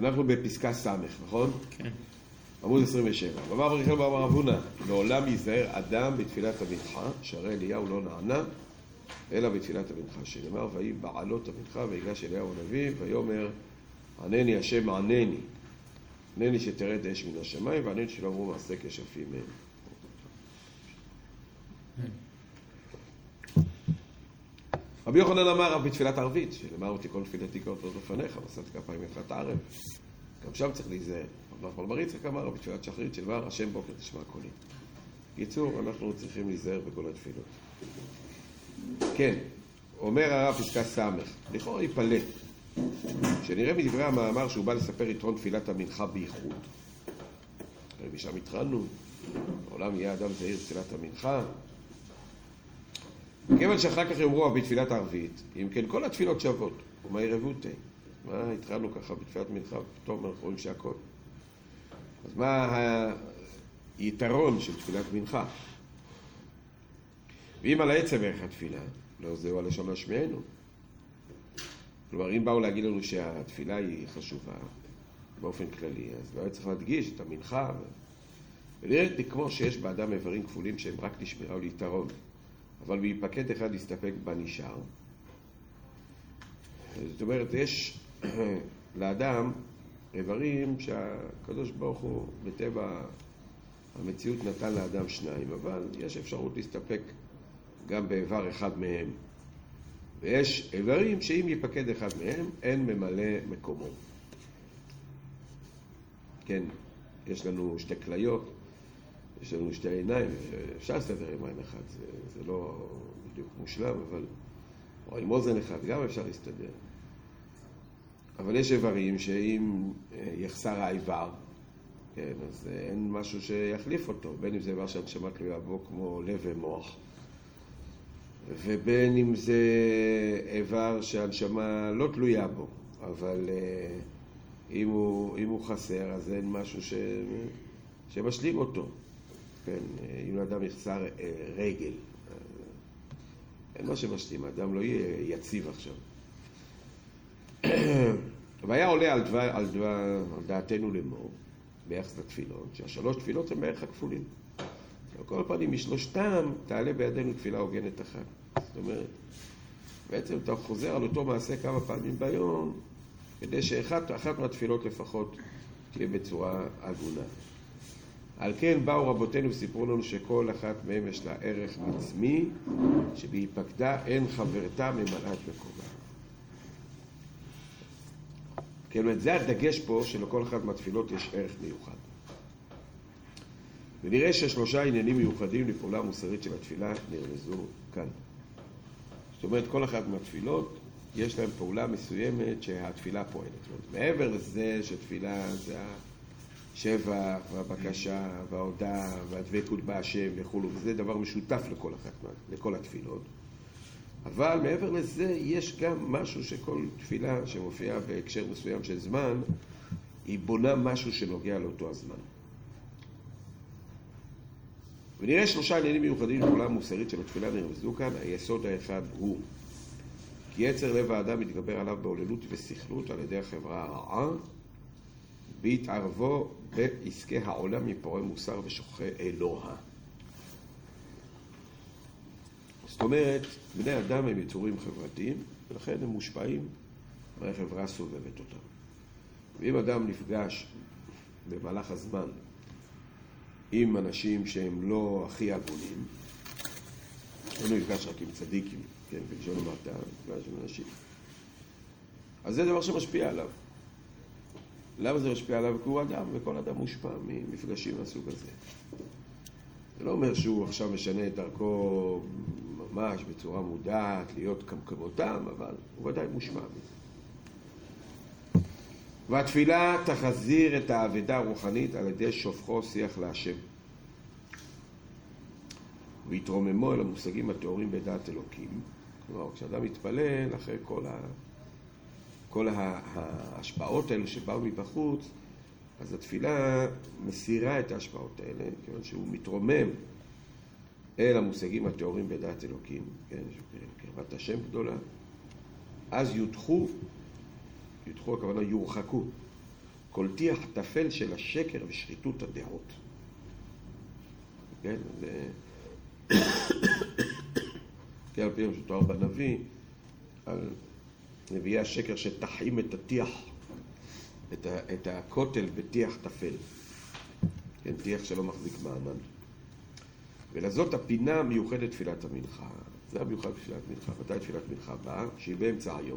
אנחנו בפסקה סמך, נכון? כן. עמוד 27. ואמר רבי יחיא בר אבונה, לעולם ייזהר אדם בתפילת המנחה, שהרי אליהו לא נענה, אלא בתפילת המנחה, שנאמר, ויהי בעלות המנחה, ויגש אליהו הנביא, ויאמר, ענני השם ענני, ענני שתרד אש מן השמיים, וענני שלא אמרו מעשה כשפים מהם. רבי יוחנן אמר בתפילת ערבית, שנאמר תיכון תפילתי כאות לפניך, ושאת כפיים מלכת הערב. גם שם צריך להיזהר. רבי נחמן בר יצחק אמר בתפילת שחרית, שנאמר השם בוקר תשמע קולי. בקיצור, אנחנו צריכים להיזהר בכל התפילות. כן, אומר הרב פסקה סמך, לכאורה ייפלא, שנראה מדברי המאמר שהוא בא לספר יתרון תפילת המנחה בייחוד. משם התחלנו, העולם יהיה אדם זהיר תפילת המנחה. כיוון שאחר כך יאמרו בתפילת הערבית, אם כן כל התפילות שוות, ומה ירבותי? מה התחלנו ככה בתפילת מנחה, פתאום אנחנו רואים שהכל. אז מה היתרון של תפילת מנחה? ואם על העצם ערך התפילה, לא זהו הלשון להשמיענו. כלומר, אם באו להגיד לנו שהתפילה היא חשובה באופן כללי, אז לא היה צריך להדגיש את המנחה. ונראה כמו שיש באדם איברים כפולים שהם רק לשמירה וליתרון, אבל בהיפקד אחד להסתפק בנשאר. זאת אומרת, יש לאדם איברים שהקדוש ברוך הוא בטבע המציאות נתן לאדם שניים, אבל יש אפשרות להסתפק גם באיבר אחד מהם. ויש איברים שאם ייפקד אחד מהם, אין ממלא מקומו. כן, יש לנו שתי כליות, יש לנו שתי עיניים, אפשר להסתדר עם עין אחת, זה לא בדיוק מושלם, אבל או עם אוזן אחד גם אפשר להסתדר. אבל יש איברים שאם יחסר האיבר, כן, אז אין משהו שיחליף אותו, בין אם זה איבר שהנשמה תלויה בו כמו לב ומוח, ובין אם זה איבר שהנשמה לא תלויה בו, אבל אם הוא חסר, אז אין משהו שמשלים אותו. כן, אם לאדם יחסר רגל, אין מה שמשלים, האדם לא יהיה יציב עכשיו. והיה עולה על דעתנו לאמור, ביחס לתפילות, שהשלוש תפילות הן בערך הכפולים. על כל פנים, משלושתם תעלה בידינו תפילה הוגנת אחת. זאת אומרת, בעצם אתה חוזר על אותו מעשה כמה פעמים ביום, כדי שאחת מהתפילות לפחות תהיה בצורה הגונה. על כן באו רבותינו וסיפרו לנו שכל אחת מהם יש לה ערך עצמי, שבהיפקדה אין חברתה ממלאת מקומה. כן, זה הדגש פה שלכל אחת מהתפילות יש ערך מיוחד. ונראה ששלושה עניינים מיוחדים לפעולה המוסרית של התפילה נרמזו כאן. זאת אומרת, כל אחת מהתפילות יש להם פעולה מסוימת שהתפילה פועלת. מעבר לזה שתפילה זה השבח והבקשה וההודעה והדבקות בהשם וכו', וזה דבר משותף לכל התפילות. אבל מעבר לזה יש גם משהו שכל תפילה שמופיעה בהקשר מסוים של זמן, היא בונה משהו שנוגע לאותו הזמן. ונראה שלושה עניינים מיוחדים לפעולה המוסרית של התפילה נרמזו כאן. היסוד האחד הוא כי יצר לב האדם מתגבר עליו בעוללות וסכלות על ידי החברה הרעה, בהתערבו בעסקי העולם מפורעי מוסר ושוכחי אלוה. זאת אומרת, בני אדם הם יצורים חברתיים, ולכן הם מושפעים מהחברה הסובבת אותם. ואם אדם נפגש במהלך הזמן עם אנשים שהם לא הכי הגונים, הוא נפגש רק עם צדיקים, כן, בלשון המעטה, נפגש עם אנשים, אז זה דבר שמשפיע עליו. למה זה משפיע עליו? כי הוא אדם, וכל אדם מושפע ממפגשים מהסוג הזה. זה לא אומר שהוא עכשיו משנה את דרכו ממש בצורה מודעת, להיות כמותם, אבל הוא ודאי מושפע מזה. והתפילה תחזיר את העבודה הרוחנית על ידי שופכו שיח להשם. והתרוממו אל המושגים התיאורים בדעת אלוקים. כלומר, כשאדם מתפלל אחרי כל ההשפעות האלה שבאו מבחוץ, אז התפילה מסירה את ההשפעות האלה, כיוון שהוא מתרומם אל המושגים התיאורים בדעת אלוקים, כן, קרבת השם גדולה. אז יודחו הכוונה יורחקו, כל טיח תפל של השקר ושחיתות הדעות. כן, כן, על פי שתואר בנביא, על נביאי השקר שתחים את הטיח, את הכותל בטיח תפל. כן, טיח שלא מחזיק מעמד. ולזאת הפינה המיוחדת תפילת המנחה. זה המיוחד תפילת מנחה. מתי תפילת מנחה באה? שהיא באמצע היום.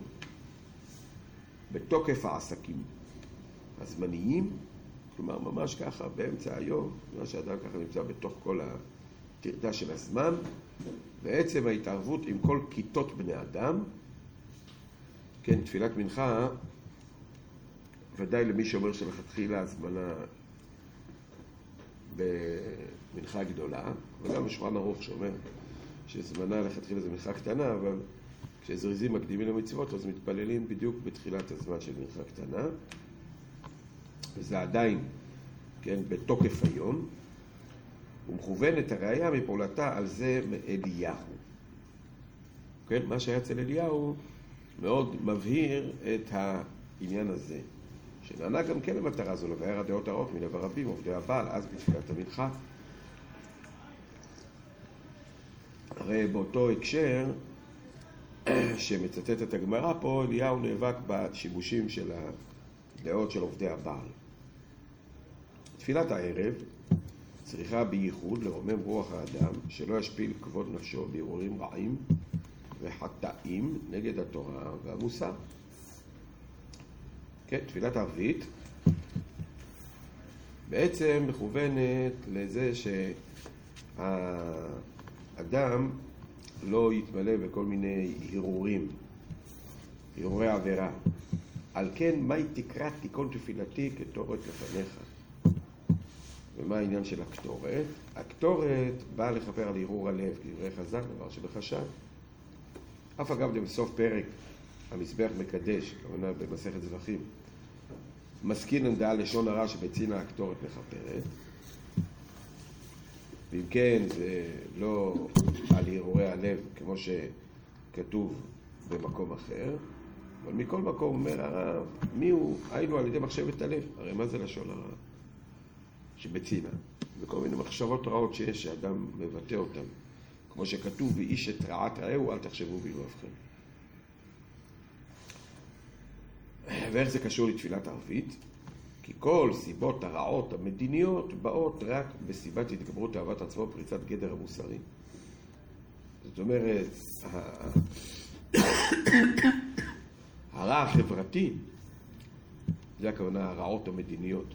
בתוקף העסקים הזמניים, כלומר ממש ככה באמצע היום, מה שאדם ככה נמצא בתוך כל הטרדה של הזמן, בעצם ההתערבות עם כל כיתות בני אדם. כן, תפילת מנחה, ודאי למי שאומר שלכתחילה הזמנה במנחה גדולה, וגם בשולחן ערוך שאומר שזמנה לכתחילה זה מנחה קטנה, אבל כשזריזים מקדימים למצוות אז מתפללים בדיוק בתחילת הזמן של מנחה קטנה, וזה עדיין, כן, בתוקף היום, ומכוונת הראיה מפעולתה על זה מאליהו. כן, מה שהיה אצל אליהו מאוד מבהיר את העניין הזה, שנענה גם כן למטרה זו, לבאר הדעות הרעות מלב הרבים, עובדי הבעל, אז בתפילת המנחה. הרי באותו הקשר שמצטט את הגמרא פה, אליהו נאבק בשיבושים של הדעות של עובדי הבעל. תפילת הערב צריכה בייחוד לרומם רוח האדם, שלא ישפיל כבוד נפשו בערעורים רעים וחטאים נגד התורה והמוסר. כן, תפילת ערבית בעצם מכוונת לזה שהאדם לא יתמלא בכל מיני הרהורי עבירה. על כן, מהי תקרא תיקון תפילתי כתורת לפניך? ומה העניין של הקטורת? הקטורת באה לכפר על הרהור הלב, כדברי חז"ל, דבר שבחשב. אף אגב, בסוף פרק המזבח מקדש, כמובן במסכת זבחים, מסכינן דעה לשון הרע שבצינה הקטורת מכפרת. ואם כן, זה לא על הרהורי הלב, כמו שכתוב במקום אחר, אבל מכל מקום אומר הרב, מי הוא? היינו על ידי מחשבת הלב. הרי מה זה לשון הרע? שבצינה. וכל מיני מחשבות רעות שיש, שאדם מבטא אותן. כמו שכתוב, ואיש את רעת רעהו, אל תחשבו בלבבכם. ואיך זה קשור לתפילת ערבית? כי כל סיבות הרעות המדיניות באות רק בסיבת התגברות אהבת עצמו ופריצת גדר המוסרי. זאת אומרת, הרע החברתי, זה הכוונה הרעות המדיניות,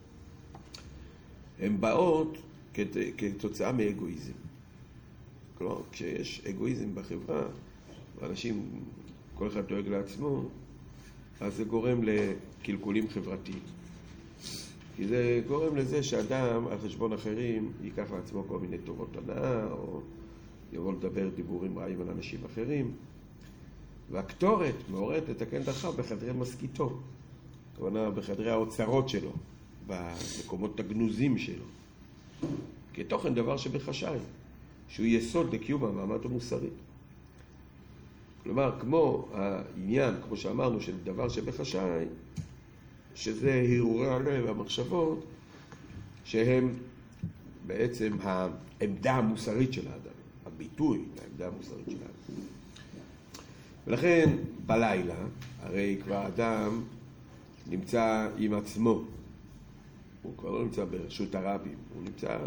הן באות כתוצאה מאגואיזם. כלומר, כשיש אגואיזם בחברה, ואנשים, כל אחד דואג לעצמו, אז זה גורם לקלקולים חברתיים. כי זה גורם לזה שאדם על חשבון אחרים ייקח לעצמו כל מיני טובות הנאה, או יבוא לדבר דיבורים רעים על אנשים אחרים. והקטורת מעוררת לתקן דרכיו בחדרי מסכיתו, כלומר בחדרי האוצרות שלו, במקומות הגנוזים שלו. כתוכן דבר שבחשאי, שהוא יסוד לקיום המעמד המוסרי. כלומר, כמו העניין, כמו שאמרנו, של דבר שבחשאי, שזה הרהורי הלב והמחשבות, שהם בעצם העמדה המוסרית של האדם, הביטוי לעמדה המוסרית של האדם. ולכן, בלילה, הרי כבר האדם נמצא עם עצמו. הוא כבר לא נמצא ברשות הרבים, הוא נמצא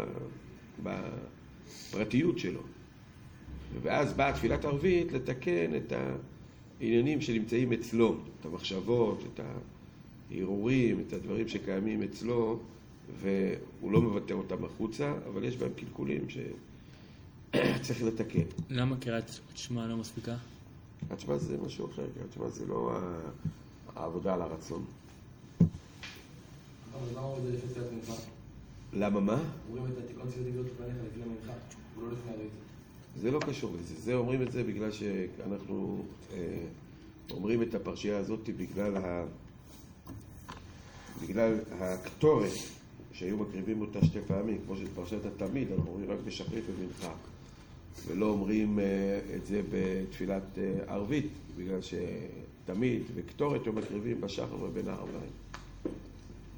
בפרטיות שלו. ואז באה תפילת ערבית לתקן את העניינים שנמצאים אצלו, את המחשבות, את ההרהורים, את הדברים שקיימים אצלו, והוא לא מבטא אותם החוצה, אבל יש בהם קלקולים שצריך לתקן. למה קריאת שמע לא מספיקה? קריאת שמע זה משהו אחר, קריאת שמע זה לא העבודה על הרצון. אבל למה זה לפני תפילת מנחה? למה מה? אומרים את התיקון תפילתי להיות לפניך לפני מנחה, הוא לא לפני ערבית. זה לא קשור לזה, זה אומרים את זה בגלל שאנחנו אומרים את הפרשייה הזאת בגלל הקטורת שהיו מקריבים אותה שתי פעמים, כמו שפרשת התמיד, אנחנו אומרים רק בשחרית ומנחה, ולא אומרים את זה בתפילת ערבית, בגלל שתמיד וקטורת הם מקריבים בשחר ובין הערביים.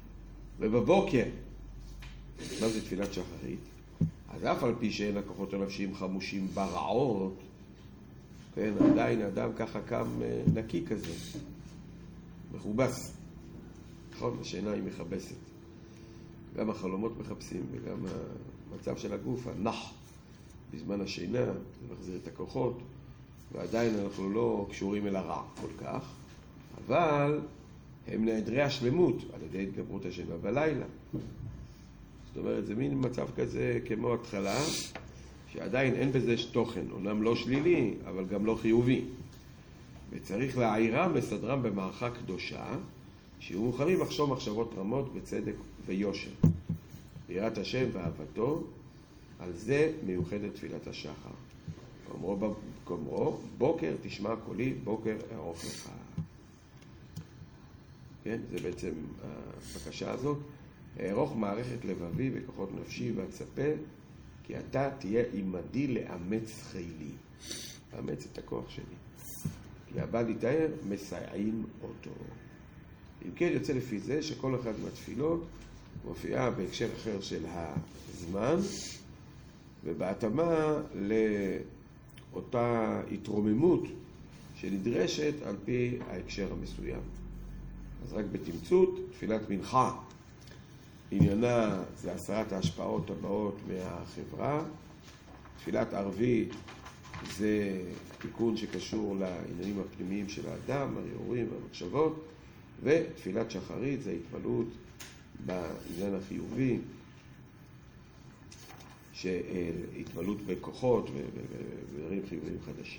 ובבוקר, מה זה תפילת שחרית? אז אף על פי שאין הכוחות הנפשיים חמושים ברעות, כן, עדיין אדם ככה קם נקי כזה, מכובס. נכון, השינה היא מכבסת. גם החלומות מחפשים וגם המצב של הגוף, הנח בזמן השינה, זה מחזיר את הכוחות, ועדיין אנחנו לא קשורים אל הרע כל כך, אבל הם נעדרי השלמות על ידי התגברות השינה בלילה. זאת אומרת, זה מין מצב כזה כמו התחלה, שעדיין אין בזה תוכן, אומנם לא שלילי, אבל גם לא חיובי. וצריך להעירם, לסדרם במערכה קדושה, שיהיו מוכנים לחשוב מחשבות רמות בצדק ויושר. ביראת השם ואהבתו, על זה מיוחדת תפילת השחר. כאומרו, בוקר תשמע קולי, בוקר אערוך לך. כן, זה בעצם הבקשה הזאת. אערוך מערכת לבבי וכוחות נפשי ואצפה, כי אתה תהיה עמדי לאמץ חילי. לאמץ את הכוח שלי. כי הבא להתאר, מסייעים אותו. אם כן, יוצא לפי זה שכל אחד מהתפילות מופיעה בהקשר אחר של הזמן, ובהתאמה לאותה התרוממות שנדרשת על פי ההקשר המסוים. אז רק בתמצות, תפילת מנחה, עניינה זה 10 ההשפעות הבאות מהחברה. תפילת ערבית זה תיקון שקשור לעניינים הפנימיים של האדם, הרהורים והמחשבות, ותפילת שחרית זה התפעלות בעניין החיובי, שהתפעלות בכוחות ודברים חיוביים חדשים.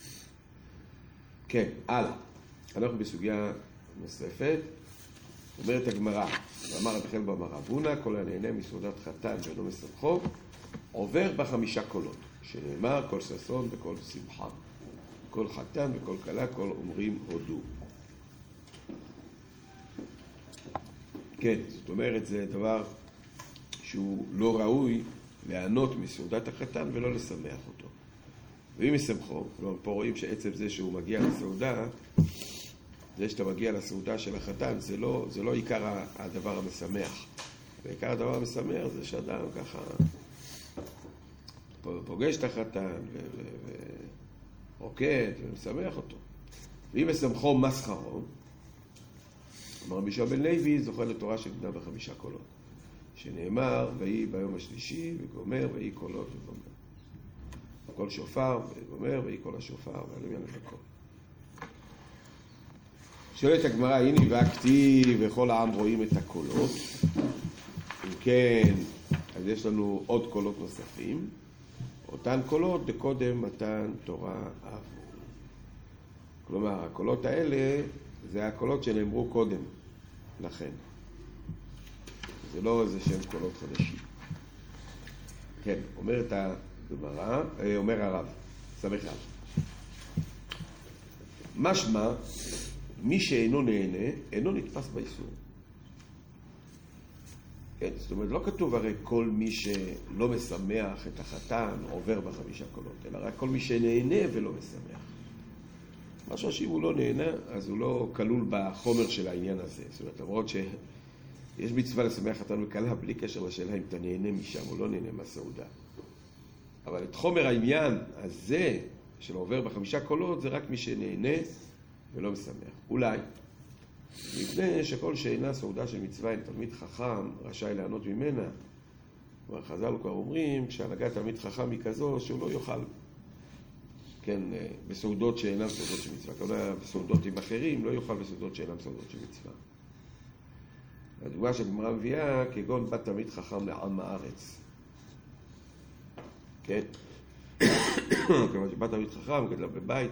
כן, הלאה. אנחנו בסוגיה נוספת. אומרת הגמרא, ואמר רבי חלב אמר רבונה, כל הנהנה מסעודת חתן ואינו משמחו, עובר ב5 קולות, שנאמר כל ששון וכל שמחה, כל חתן וכל כלה, כל אומרים הודו. כן, זאת אומרת, זה דבר שהוא לא ראוי לענות מסעודת החתן ולא לשמח אותו. ואם ישמחו, פה רואים שעצם זה שהוא מגיע לסעודה, זה שאתה מגיע לסעודה של החתן, זה לא עיקר הדבר המשמח. ועיקר הדבר המשמח זה שאדם ככה פוגש את החתן ורוקד ומשמח אותו. ואם ישמחו מסחרו, אמר רבי יהושע בן לוי, זוכה לתורה של בנה ב5 קולות. שנאמר, ויהי ביום השלישי וגומר, ויהי קולות וגומר. כל שופר וגומר, ויהי קול השופר, והלוויין לבקול. שואלת הגמרא, הנה והכתיב וכל העם רואים את הקולות. אם כן, אז יש לנו עוד קולות נוספים. אותן קולות דקודם מתן תורה עבור. כלומר, הקולות האלה זה הקולות שנאמרו קודם לכן. זה לא איזה שהם קולות חדשים. כן, אומרת הגמרא, אומר הרב, סמך רב. משמע, מי שאינו נהנה, אינו נתפס באיסור. כן, זאת אומרת, לא כתוב הרי כל מי שלא משמח את החתן עובר ב5 קולות, אלא רק כל מי שנהנה ולא משמח. משהו שאם הוא לא נהנה, אז הוא לא כלול בחומר של העניין הזה. זאת אומרת, למרות שיש מצווה לשמח חתן וכלה, בלי קשר לשאלה אם אתה נהנה משם או לא נהנה מהסעודה. אבל את חומר העניין הזה של עובר ב5 קולות, זה רק מי שנהנה ולא משמח. אולי, מפני שכל שאינה סעודה של מצווה עם תלמיד חכם, רשאי לענות ממנה. כלומר, חז"ל כבר אומרים, כשהנהגת תלמיד חכם היא כזו, שהוא לא יאכל. כן, בסעודות שאינם סעודות של מצווה. כלומר, בסעודות עם אחרים, לא יאכל בסעודות שאינם סעודות של מצווה. הדוגמה שהגמרא מביאה, כגון בת תלמיד חכם לעם הארץ. כן? כלומר, שבת תלמיד חכם גדלה בבית,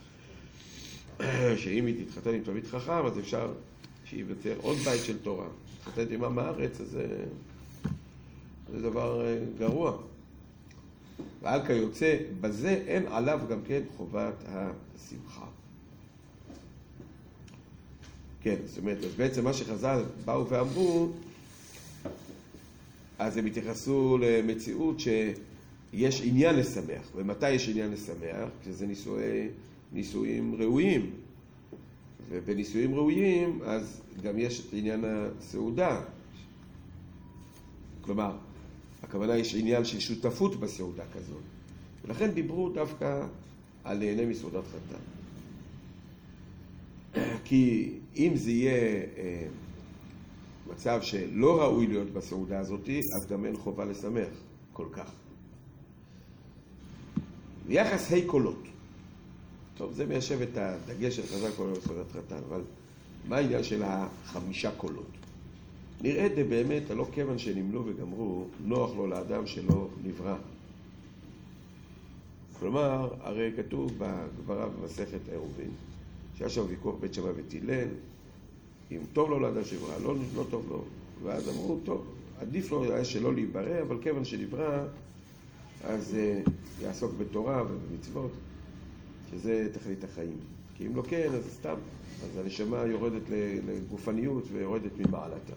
שאם היא תתחתן עם תלמיד חכם, אז אפשר שיוותר עוד בית של תורה. תתחתן עם עם הארץ, אז זה דבר גרוע. ועל כיוצא, בזה אין עליו גם כן חובת השמחה. כן, זאת אומרת, אז בעצם מה שחז"ל באו ואמרו, אז הם התייחסו למציאות שיש עניין לשמח. ומתי יש עניין לשמח? כשזה נישואים ראויים. ובנישואים ראויים, אז גם יש את עניין הסעודה. כלומר, הכוונה יש עניין של שותפות בסעודה כזאת. ולכן דיברו דווקא על נהנה מסעודת חתן. כי אם זה יהיה מצב שלא ראוי להיות בסעודה הזאת, אז גם אין חובה לשמח כל כך. ביחס ה' קולות. טוב, זה מיישב את הדגש של חז"ל כל בסעודת חתן, אבל מה העניין של 5 קולות? נראה די באמת, הלא כיוון שנמלו וגמרו, נוח לו לאדם שלא נברא. כלומר, הרי כתוב בגמרא במסכת עירובין, שהיה שם ויכוח בית שמאי ותהילל, אם טוב לו לאדם שנברא, לא טוב לו. ואז אמרו, טוב, עדיף לו היה שלא להיברא, אבל כיוון שנברא, אז יעסוק בתורה ובמצוות, שזה תכלית החיים. כי אם לא כן, אז סתם. אז הנשמה יורדת לגופניות ויורדת ממעלתה.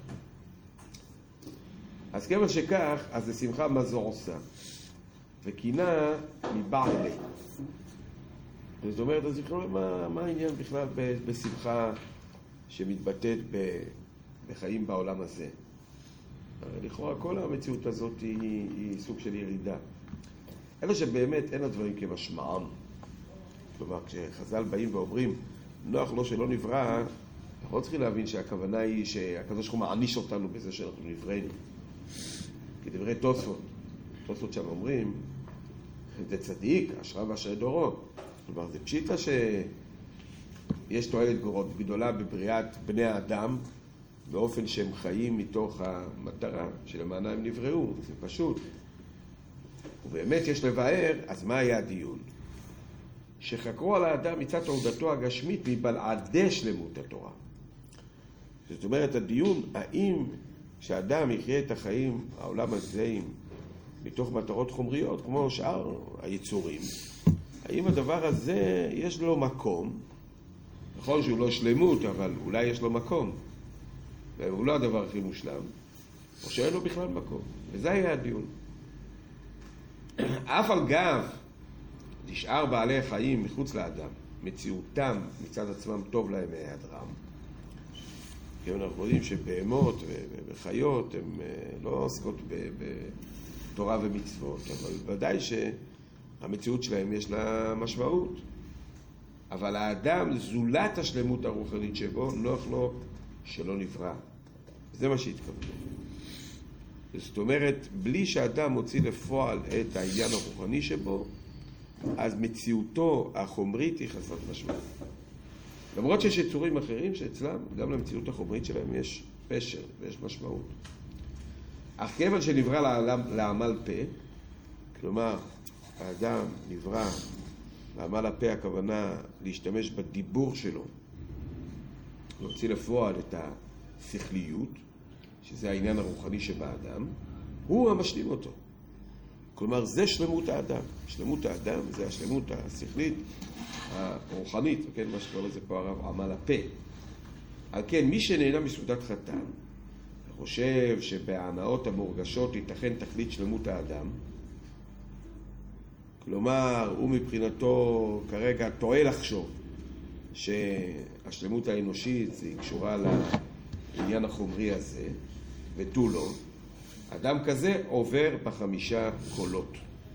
אז כיוון שכך, אז לשמחה מה זו עושה. וקינה מבעלי. זאת אומרת, אז מה העניין בכלל בשמחה שמתבטאת בחיים בעולם הזה? לכאורה כל המציאות הזאת היא סוג של ירידה. אלא שבאמת אין הדברים כמשמעם. כלומר, כשחז"ל באים ואומרים, נוח לו שלא נברא, אנחנו לא צריכים להבין שהכוונה היא שהקדוש ברוך הוא מעניש אותנו בזה שאנחנו נבראנו. כדברי תוספות. תוספות שם אומרים, זה צדיק, אשרה ואשרי דורו. כלומר, זה פשיטה שיש תועלת גדולה בבריאת בני האדם, באופן שהם חיים מתוך המטרה שלמענה הם נבראו. זה פשוט. ובאמת יש לבאר, אז מה היה הדיון? שחקרו על האדם מצד תעודתו הגשמית מבלעדי שלמות התורה. זאת אומרת, הדיון, האם שאדם יחיה את החיים, העולם הזה, מתוך מטרות חומריות, כמו שאר היצורים, האם הדבר הזה יש לו מקום? נכון שהוא לא שלמות, אבל אולי יש לו מקום. והוא לא הדבר הכי מושלם, או שאין לו בכלל מקום. וזה היה הדיון. אף על גב נשאר בעלי החיים מחוץ לאדם, מציאותם מצד עצמם טוב להם מהיעדרם. כי אנחנו יודעים שבהמות וחיות הן לא עוסקות בתורה ומצוות, אבל ודאי שהמציאות שלהם יש לה משמעות. אבל האדם, זולת השלמות הרוחנית שבו, נוח לו שלא נברא. זה מה שהתכוון. זאת אומרת, בלי שאדם מוציא לפועל את העניין הרוחני שבו, אז מציאותו החומרית היא חסרת משמעות. למרות שיש יצורים אחרים שאצלם, גם למציאות החומרית שלהם יש פשר ויש משמעות. אך כיוון שנברא לעמל פה, כלומר, האדם נברא לעמל הפה, הכוונה להשתמש בדיבור שלו, להוציא לפועל את השכליות, שזה העניין הרוחני שבאדם, הוא המשלים אותו. כלומר, זה שלמות האדם. שלמות האדם זה השלמות השכלית, הרוחנית, כן, מה שקורא לזה פה הרב, עמל הפה. על כן, מי שנהנה מסעודת חתן, חושב שבהנאות המורגשות ייתכן תכלית שלמות האדם, כלומר, הוא מבחינתו כרגע טועה לחשוב שהשלמות האנושית היא קשורה לעניין החומרי הזה, ותו לא. אדם כזה עובר ב5 קולות.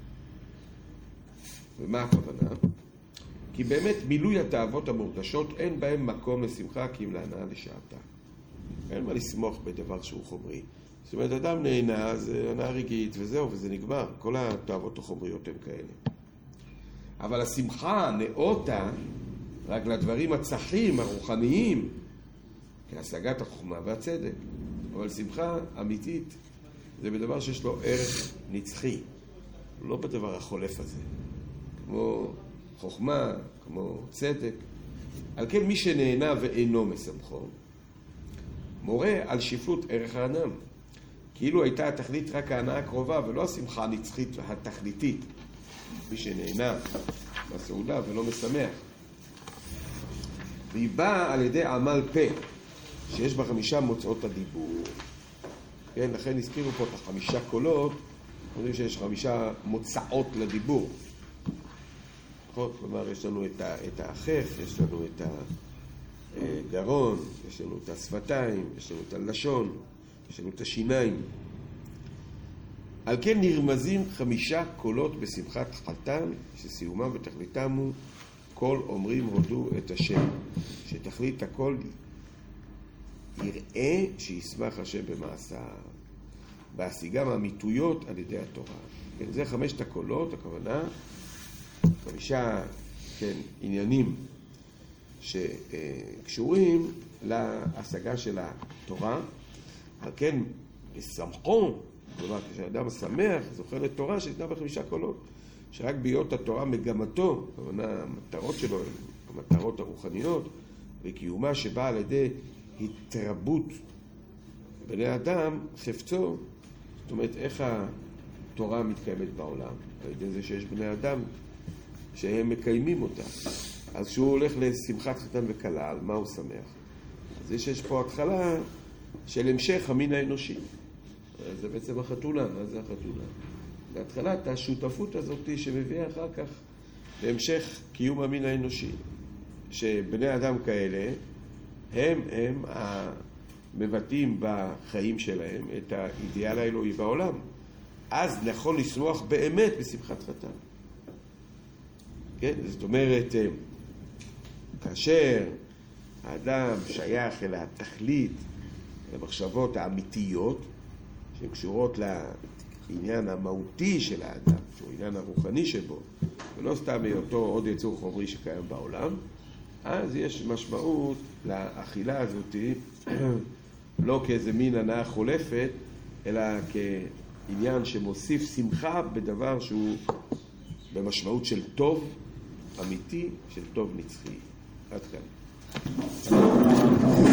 ומה הכוונה? כי באמת מילוי התאוות המורגשות אין בהם מקום לשמחה כי אם להנאה לשעתה. אין מה לשמוח בדבר שהוא חומרי. זאת אומרת, אדם נהנה, זה הנאה רגעית וזהו, וזה נגמר. כל התאוות החומריות הן כאלה. אבל השמחה נאותה רק לדברים הצחים, הרוחניים, כהשגת החוכמה והצדק. אבל שמחה אמיתית זה בדבר שיש לו ערך נצחי, לא בדבר החולף הזה. כמו חוכמה, כמו צדק. על כן מי שנהנה ואינו משמחו, מורה על שפלות ערך האדם. כאילו הייתה התכלית רק ההנאה הקרובה, ולא השמחה הנצחית התכליתית. מי שנהנה בסעודה ולא משמח. והיא באה על ידי עמל פה, שיש בה 5 מוצאות הדיבור. כן, לכן הזכירו פה את 5 קולות, אומרים שיש 5 מוצאות לדיבור. נכון? כלומר, יש לנו את האחך, יש לנו את הגרון, יש לנו את השפתיים, יש לנו את הלשון, יש לנו את השיניים. על כן נרמזים 5 קולות בשמחת חתן, שסיומם ותכליתם הוא כל אומרים הודו את השם, שתכלית הכל יראה שישמח השם במעשה, בהשיגם האמיתויות על ידי התורה. כן, זה 5 הקולות, הכוונה 5 עניינים שקשורים להשגה של התורה. על כן בשמחו, כלומר כשאדם שמח זוכה לתורה שניתנה ב5 קולות, שרק בהיות התורה מגמתו, הכוונה המטרות שלו, המטרות הרוחניות, וקיומה שבאה על ידי התרבות בני אדם, חפצו, זאת אומרת איך התורה מתקיימת בעולם, על ידי זה שיש בני אדם שהם מקיימים אותה. אז כשהוא הולך לשמחת חתן וכלה, על מה הוא שמח? אז יש פה התחלה של המשך המין האנושי. זה בעצם החתונה. מה זה החתונה? להתחלת השותפות הזאת שמביאה אחר כך להמשך קיום המין האנושי. שבני אדם כאלה הם המבטאים בחיים שלהם את האידיאל האלוהי בעולם. אז נכון לשמוח באמת בשמחת חתן. כן? זאת אומרת, כאשר האדם שייך אל התכלית, למחשבות האמיתיות, שהן קשורות לעניין המהותי של האדם, שהוא עניין הרוחני שבו, ולא סתם היותו עוד יצור חומרי שקיים בעולם, אז יש משמעות לאכילה הזאת, לא כאיזה מין הנאה חולפת, אלא כעניין שמוסיף שמחה בדבר שהוא במשמעות של טוב אמיתי, של טוב נצחי. עד כאן.